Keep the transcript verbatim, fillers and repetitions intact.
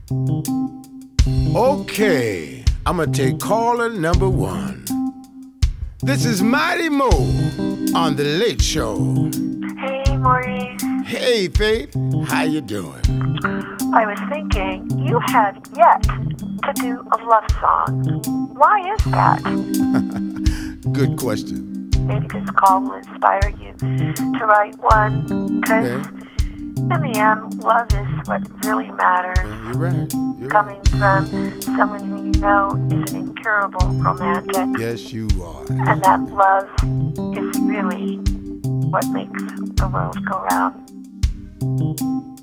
Okay, I'm gonna take caller number one. This is Mighty Mo on The Late Show. Hey, Maurice. Hey, Faith. How you doing? I was thinking you have yet to do a love song. Why is that? Good question. Maybe this call will inspire you to write one. Because Okay. in the end, love is what really matters. Yeah, you're right. You're Coming right. from someone who you know is an incurable romantic. Yes, you are. And that love is really what makes the world go round.